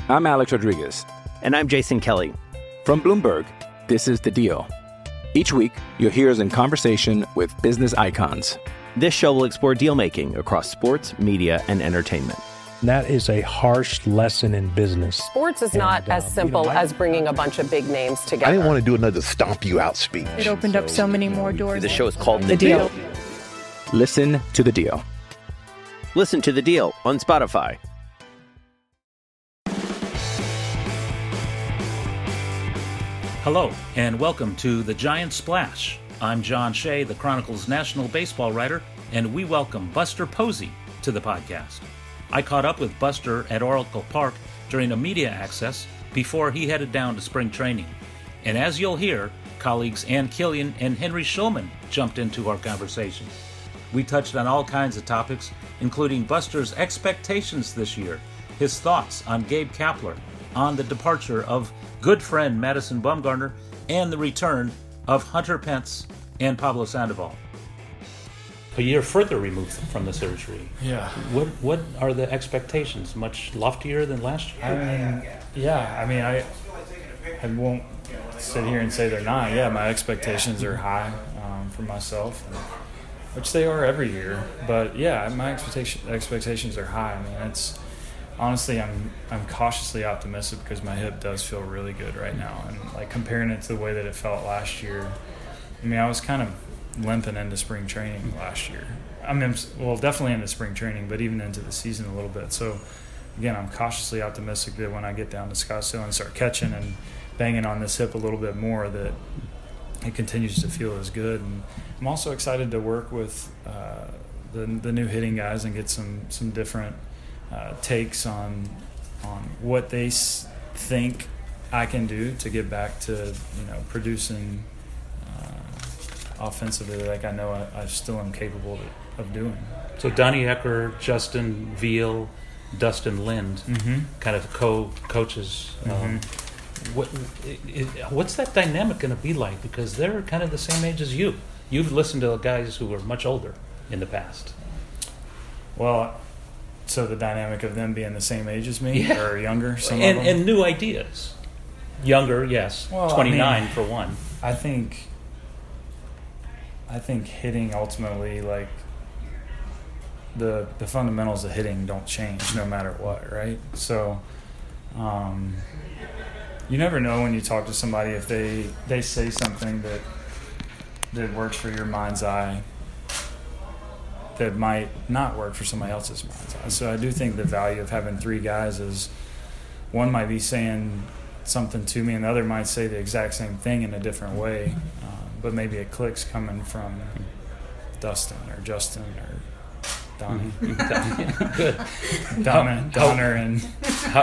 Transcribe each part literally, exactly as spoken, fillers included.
I'm Alex Rodriguez. And I'm Jason Kelly. From Bloomberg, this is The Deal. Each week, you'll hear us in conversation with business icons. This show will explore deal-making across sports, media, and entertainment. That is a harsh lesson in business. Sports is not and, uh, as simple you know, I, as bringing a bunch of big names together. I didn't want to do another stomp you out speech. It opened so, up so many more doors. The show is called The, the deal. deal. Listen to The Deal. Listen to The Deal on Spotify. Hello, and welcome to The Giant Splash. I'm John Shea, the Chronicle's national baseball writer, and we welcome Buster Posey to the podcast. I caught up with Buster at Oracle Park during a media access before he headed down to spring training. And as you'll hear, colleagues Ann Killian and Henry Schulman jumped into our conversation. We touched on all kinds of topics, including Buster's expectations this year, his thoughts on Gabe Kapler, on the departure of good friend Madison Bumgarner, and the return of Hunter Pence and Pablo Sandoval. A year further removed from the surgery. Yeah. What what are the expectations? Much loftier than last year? I mean, yeah. I mean, I I won't sit here and say they're not. Yeah, my expectations are high um, for myself, and, which they are every year. But yeah, my expectation expectations are high. I mean, it's honestly, I'm I'm cautiously optimistic because my hip does feel really good right now, and like comparing it to the way that it felt last year. I mean, I was kind of limping into spring training last year. I mean, well, definitely into spring training, but even into the season a little bit. So, again, I'm cautiously optimistic that when I get down to Scottsdale and start catching and banging on this hip a little bit more, that it continues to feel as good. And I'm also excited to work with uh, the the new hitting guys and get some some different uh, takes on on what they s- think I can do to get back to you know producing offensively, like I know I, I still am capable of, of doing. So Donnie Ecker, Justin Veal, Dustin Lind, mm-hmm. kind of co-coaches. Mm-hmm. Um, what, it, what's that dynamic going to be like? Because they're kind of the same age as you. You've listened to guys who were much older in the past. Well, so the dynamic of them being the same age as me, yeah. or younger, some and, of them? And new ideas. Younger, yes. Well, twenty-nine I mean, for one. I think... I think hitting ultimately, like, the the fundamentals of hitting don't change no matter what, right? So, um, you never know when you talk to somebody if they, they say something that that works for your mind's eye that might not work for somebody else's mind's eye. So I do think the value of having three guys is one might be saying something to me and the other might say the exact same thing in a different way. Um, but maybe it clicks coming from Dustin or Justin or Donnie. Mm-hmm. Good. Donna, Donner, and... How,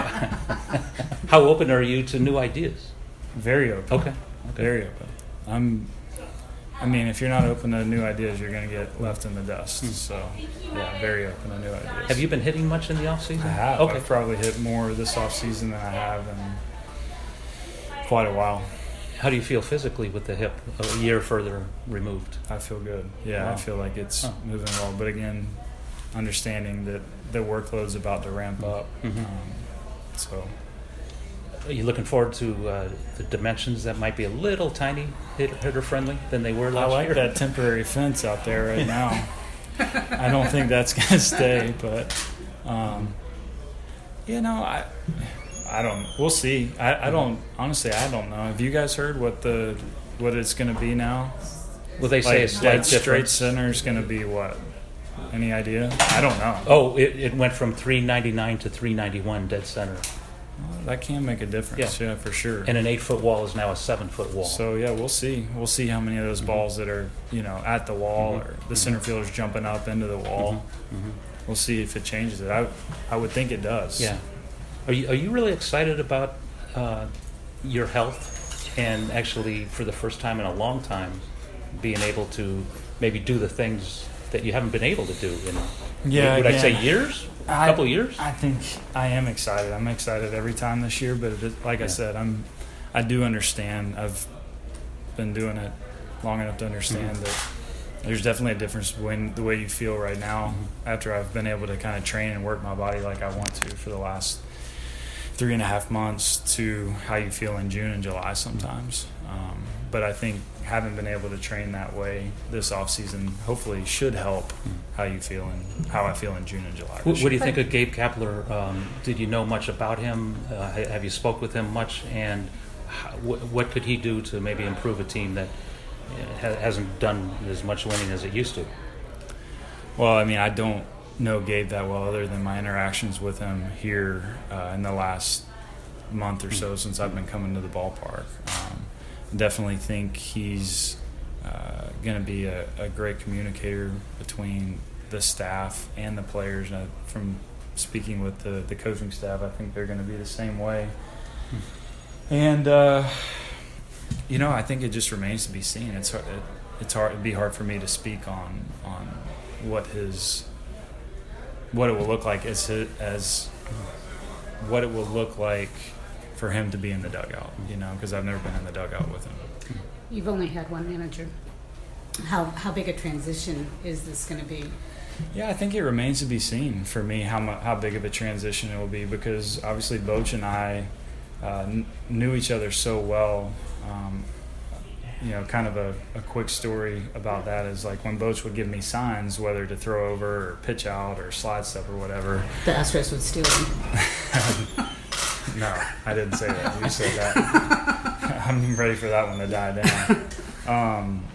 how open are you to new ideas? Very open. Okay. okay. Very open. I'm... I mean, if you're not open to new ideas, you're going to get left in the dust. Mm. So, yeah, very open to new ideas. Have you been hitting much in the off-season? I have. Okay. I've probably hit more this off-season than I have in quite a while. How do you feel physically with the hip a year further removed? I feel good. Yeah, wow. I feel like it's oh. moving well. But again, understanding that the workload's about to ramp up. Mm-hmm. Um, so, are you looking forward to uh, the dimensions that might be a little tiny hitter friendly than they were last year? I like year? that temporary fence out there right now. I don't think that's going to stay, but um, you know, I. I don't. We'll see. I, I don't. Honestly, I don't know. Have you guys heard what the what it's going to be now? Well, they say like a slight dead straight difference. center is going to be what? Any idea? I don't know. Oh, it, it went from three ninety-nine to three ninety-one dead center. Well, that can make a difference. Yeah. yeah, for sure. And an eight-foot wall is now a seven-foot wall. So yeah, we'll see. We'll see how many of those balls that are you know at the wall mm-hmm. or the center fielder's jumping up into the wall. Mm-hmm. Mm-hmm. We'll see if it changes it. I I would think it does. Yeah. Are you are you really excited about uh, your health and actually for the first time in a long time being able to maybe do the things that you haven't been able to do in yeah, would again, I say years? A I, couple years? I think I am excited. I'm excited every time this year, but it, like yeah. I said, I'm I do understand. I've been doing it long enough to understand mm-hmm. that there's definitely a difference between the way you feel right now mm-hmm. after I've been able to kind of train and work my body like I want to for the last three and a half months to how you feel in June and July sometimes. Um, but I think having been able to train that way this offseason hopefully should help how you feel and how I feel in June and July. What, what do you think of Gabe Kapler? Um, did you know much about him? Uh, have you spoke with him much? And how, what, what could he do to maybe improve a team that ha- hasn't done as much winning as it used to? Well, I mean, I don't know Gabe that well other than my interactions with him here uh, in the last month or so since I've been coming to the ballpark. Um, definitely think he's uh, going to be a, a great communicator between the staff and the players. Uh, from speaking with the, the coaching staff, I think they're going to be the same way. And, uh, you know, I think it just remains to be seen. It's hard, it, it's hard, it'd be hard for me to speak on on what his what it will look like as as what it will look like for him to be in the dugout, you know, because I've never been in the dugout with him. You've only had one manager. How how big a transition is this going to be? Yeah, I think it remains to be seen for me how mu- how big of a transition it will be, because obviously Boch and I uh, n- knew each other so well. Um, you know, kind of a, a quick story about that is like when Boch would give me signs, whether to throw over or pitch out or slide step or whatever. The Astros would steal them. No, I didn't say that. You said that. I'm ready for that one to die down. Um,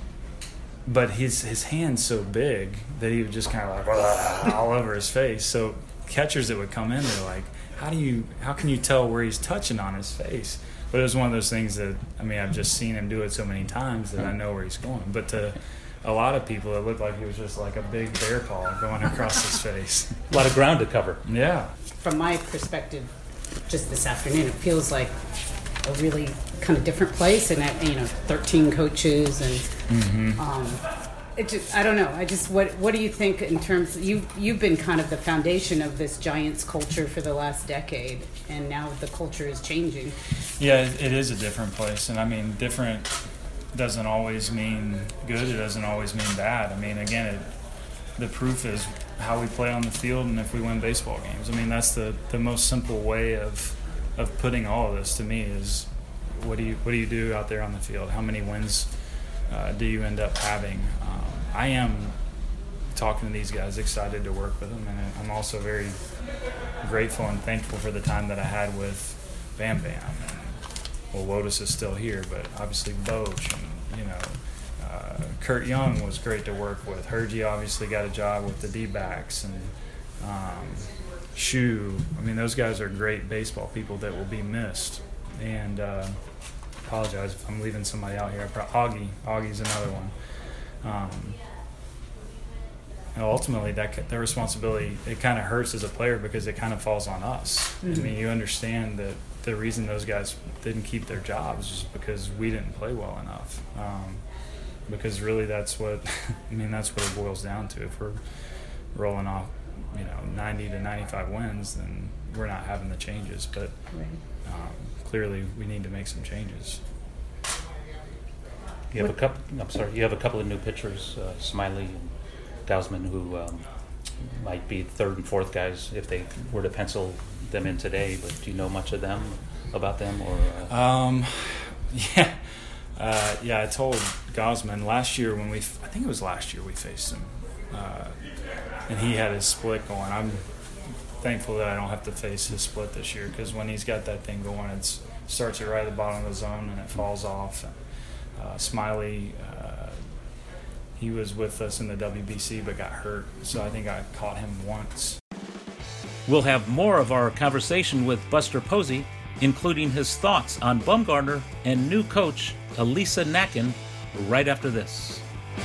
but his his hand's so big that he would just kind of like all over his face. So catchers that would come in, they're like, how do you, how can you tell where he's touching on his face? But it was one of those things that, I mean, I've just seen him do it so many times that I know where he's going. But to a lot of people, it looked like he was just like a big bear paw going across his face. A lot of ground to cover. Yeah. From my perspective, just this afternoon, it feels like a really kind of different place, and you know, thirteen coaches, and mm-hmm. um, it just, I don't know. I just what what do you think in terms? You you've been kind of the foundation of this Giants culture for the last decade, and now the culture is changing. Yeah, it is a different place, and I mean, different doesn't always mean good. It doesn't always mean bad. I mean, again, it, the proof is how we play on the field and if we win baseball games. I mean, that's the, the most simple way of of putting all of this to me is what do you what do you do out there on the field? How many wins uh, do you end up having? Um, I am talking to these guys, excited to work with them, and I'm also very grateful and thankful for the time that I had with Bam Bam. And, well, Lotus is still here, but obviously Boch and, you know, uh, Kurt Young was great to work with. Hergy obviously got a job with the D-backs, and um, Shu. I mean, those guys are great baseball people that will be missed. And uh, apologize if I'm leaving somebody out here. Pro- Augie. Augie's another one. Um, and ultimately, that their responsibility, it kind of hurts as a player because it kind of falls on us. Mm-hmm. I mean, you understand that the reason those guys didn't keep their jobs is because we didn't play well enough. Um, because really that's what, I mean, that's what it boils down to. If we're rolling off, you know, ninety to ninety-five wins, then we're not having the changes. But um, clearly we need to make some changes. You have a couple. I'm sorry. You have a couple of new pitchers, uh, Smiley and Gausman, who um, might be third and fourth guys if they were to pencil them in today. But do you know much of them, about them, or? Uh... Um, yeah, uh, yeah. I told Gausman last year when we, I think it was last year we faced him, uh, and he had his split going. I'm thankful that I don't have to face his split this year, because when he's got that thing going, it starts it right at the bottom of the zone and it falls off. And, Uh, Smiley, uh, he was with us in the W B C but got hurt, so I think I caught him once. We'll have more of our conversation with Buster Posey, including his thoughts on Bumgarner and new coach Elisa Nakin, right after this.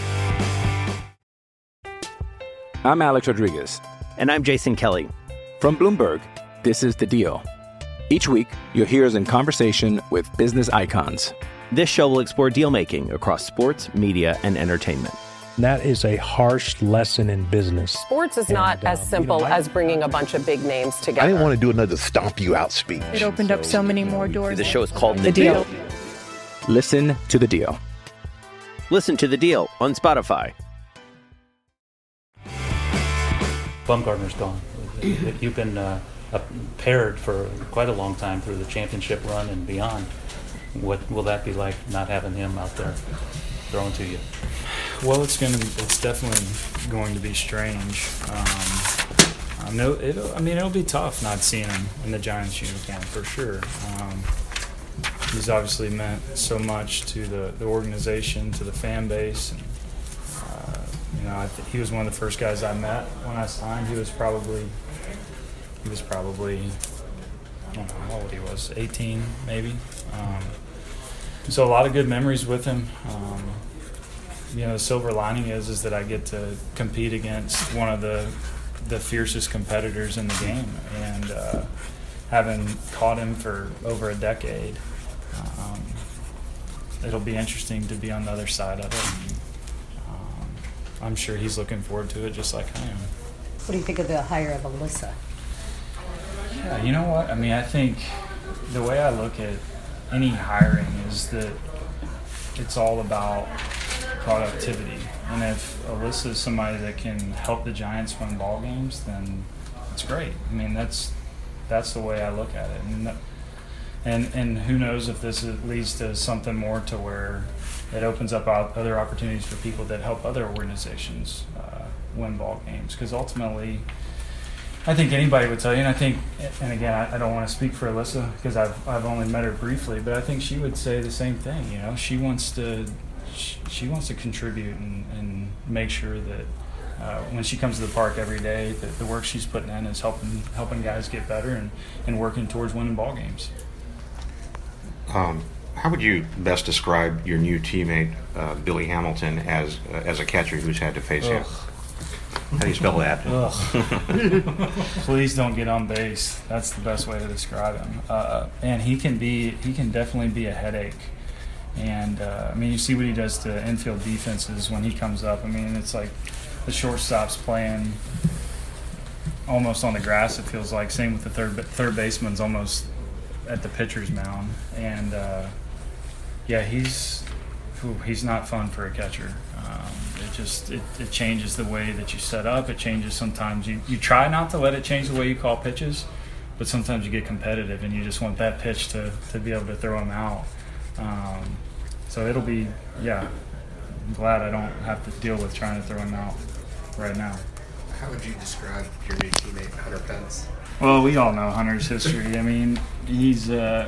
I'm Alex Rodriguez. And I'm Jason Kelly. From Bloomberg, this is The Deal. Each week, you'll hear us in conversation with business icons. This show will explore deal-making across sports, media, and entertainment. That is a harsh lesson in business. Sports is and, not uh, as simple you know, I, as bringing a bunch of big names together. I didn't want to do another stomp you out speech. It opened up so many more doors. The show is called The Deal. Listen to The Deal. Listen to The Deal on Spotify. Bumgarner's gone. You've been uh, uh, paired for quite a long time through the championship run and beyond. What will that be like, not having him out there throwing to you? Well, it's gonna be, it's definitely going to be strange. Um, I know it'll, I mean, it'll be tough not seeing him in the Giants uniform for sure. Um, he's obviously meant so much to the, the organization, to the fan base. And, uh, you know, I th- he was one of the first guys I met when I signed. He was probably, he was probably, I don't know how old he was, eighteen maybe. Um, so a lot of good memories with him. Um, you know, the silver lining is is that I get to compete against one of the the fiercest competitors in the game, and uh, having caught him for over a decade, um, it'll be interesting to be on the other side of it. And, um, I'm sure he's looking forward to it just like I am. What do you think of the hire of Alyssa? Yeah, you know what? I mean, I think the way I look at any hiring is that it's all about productivity. And if Alyssa is somebody that can help the Giants win ball games, then it's great. I mean, that's that's the way I look at it. And and, and who knows if this leads to something more to where it opens up other opportunities for people that help other organizations uh, win ball games. Because ultimately, I think anybody would tell you, and I think, and again, I, I don't want to speak for Alyssa because I've I've only met her briefly, but I think she would say the same thing. You know, she wants to she, she wants to contribute and, and make sure that uh, when she comes to the park every day, that the work she's putting in is helping helping guys get better and, and working towards winning ball games. Um, how would you best describe your new teammate uh, Billy Hamilton as uh, as a catcher who's had to face Ugh. him? How do you spell that? Please don't get on base. That's the best way to describe him. Uh, and he can be, he can definitely be a headache. And uh, I mean, you see what he does to infield defenses when he comes up. I mean, it's like the shortstop's playing almost on the grass. It feels like. Same with the third third baseman's almost at the pitcher's mound. And uh, yeah, he's whew, he's not fun for a catcher. Um, it just it, it changes the way that you set up. It changes sometimes. You, you try not to let it change the way you call pitches, but sometimes you get competitive and you just want that pitch to, to be able to throw them out. Um, so it'll be, yeah, I'm glad I don't have to deal with trying to throw him out right now. How would you describe your new teammate, Hunter Pence? Well, we all know Hunter's history. I mean, he's uh,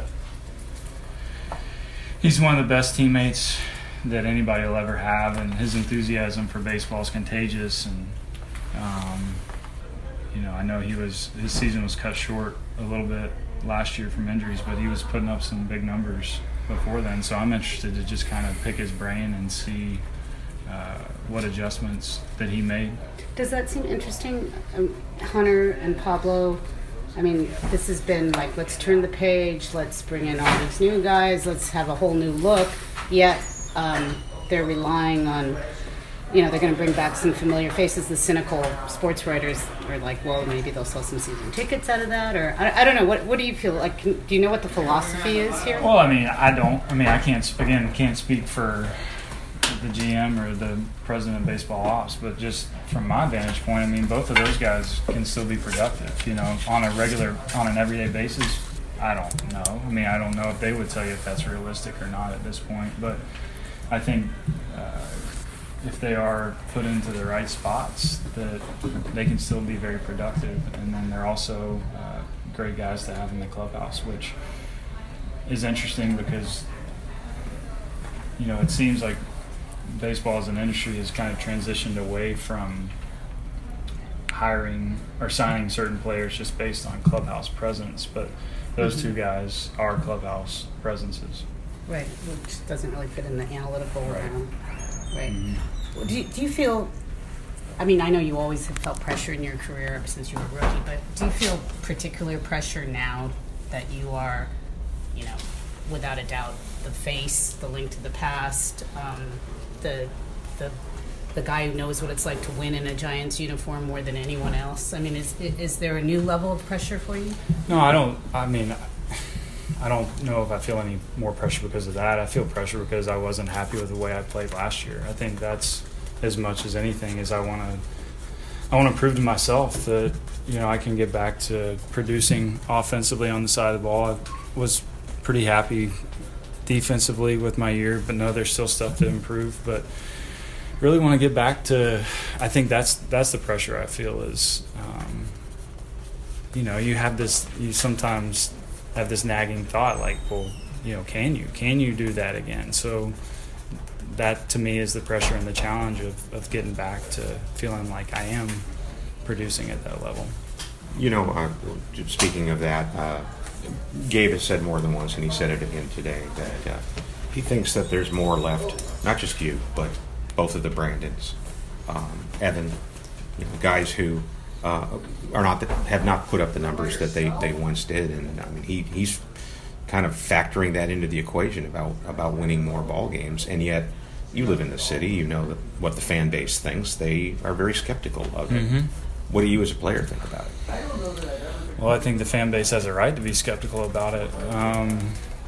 he's one of the best teammates that anybody will ever have, and his enthusiasm for baseball is contagious. And um, you know, I know he was his season was cut short a little bit last year from injuries, but he was putting up some big numbers before then. So I'm interested to just kind of pick his brain and see uh, what adjustments that he made. Does that seem interesting, um, Hunter and Pablo? I mean, this has been like, let's turn the page, let's bring in all these new guys, let's have a whole new look. Yet um, they're relying on, you know, they're going to bring back some familiar faces. The cynical sports writers are like, well, maybe they'll sell some season tickets out of that, or I, I don't know. What what do you feel like? Can, do you know what the philosophy is here? Well, I mean, I don't. I mean, I can't again can't speak for the G M or the president of baseball ops, but just from my vantage point, I mean, both of those guys can still be productive. You know, on a regular, on an everyday basis. I don't know. I mean, I don't know if they would tell you if that's realistic or not at this point, but I think uh, if they are put into the right spots, that they can still be very productive. And then they're also uh, great guys to have in the clubhouse, which is interesting because, you know, it seems like baseball as an industry has kind of transitioned away from hiring or signing certain players just based on clubhouse presence, but those mm-hmm. two guys are clubhouse presences. Right, which doesn't really fit in the analytical right. realm. Right. Mm-hmm. Do you, do you feel, I mean, I know you always have felt pressure in your career ever since you were a rookie, but do you feel particular pressure now that you are, you know, without a doubt, the face, the link to the past, um, the the the guy who knows what it's like to win in a Giants uniform more than anyone else? I mean, is is there a new level of pressure for you? No, I don't. I mean, I don't know if I feel any more pressure because of that. I feel pressure because I wasn't happy with the way I played last year. I think that's as much as anything is I want to I want to prove to myself that you know, I can get back to producing offensively on the side of the ball. I was pretty happy defensively with my year, but no, there's still stuff to improve. But really want to get back to, I think that's that's the pressure I feel is, um, you know, you have this, you sometimes have this nagging thought like, well, you know, can you, can you do that again? So that to me is the pressure and the challenge of, of getting back to feeling like I am producing at that level. You know, uh, speaking of that, uh, Gabe has said more than once, and he said it again today, that uh, he thinks that there's more left, not just you, but both of the Brandons, um, Evan, you know, guys who uh, are not the, have not put up the numbers that they, they once did, and I mean he he's kind of factoring that into the equation about about winning more ball games, and yet you live in the city, you know that what the fan base thinks. They are very skeptical of it. Mm-hmm. What do you as a player think about it? Well, I think the fan base has a right to be skeptical about it. Um,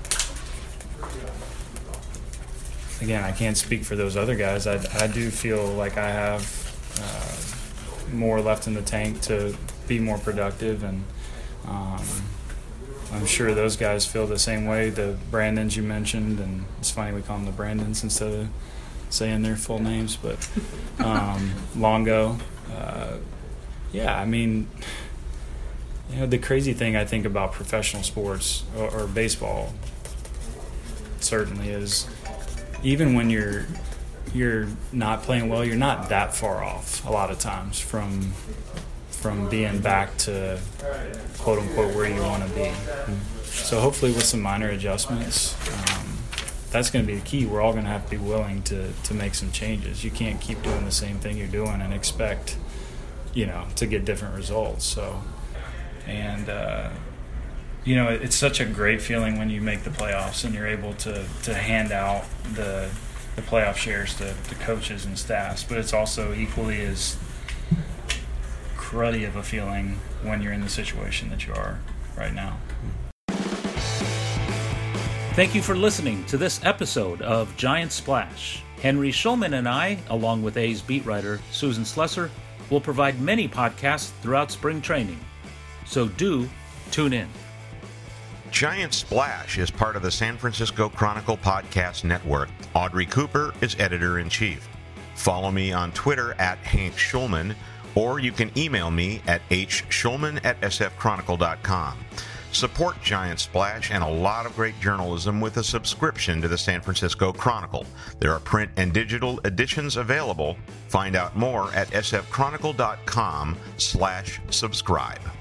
again, I can't speak for those other guys. I, I do feel like I have uh, more left in the tank to be more productive, and um, I'm sure those guys feel the same way. The Brandons you mentioned, and it's funny we call them the Brandons instead of saying their full names, but um, Longo. Uh, yeah, I mean, you know, the crazy thing I think about professional sports or, or baseball certainly is even when you're you're not playing well, you're not that far off a lot of times from from being back to quote unquote where you want to be. So hopefully with some minor adjustments, um, that's going to be the key. We're all going to have to be willing to to make some changes. You can't keep doing the same thing you're doing and expect, you know, to get different results. So, and uh, you know, it's such a great feeling when you make the playoffs and you're able to to hand out the the playoff shares to, to coaches and staffs. But it's also equally as cruddy of a feeling when you're in the situation that you are right now. Thank you for listening to this episode of Giant Splash. Henry Schulman and I, along with A's beat writer Susan Slesser, will provide many podcasts throughout spring training. So do tune in. Giant Splash is part of the San Francisco Chronicle Podcast Network. Audrey Cooper is editor-in-chief. Follow me on Twitter at Hank Schulman, or you can email me at h schulman at s f chronicle dot com. Support Giant Splash and a lot of great journalism with a subscription to the San Francisco Chronicle. There are print and digital editions available. Find out more at s f chronicle dot com slash subscribe.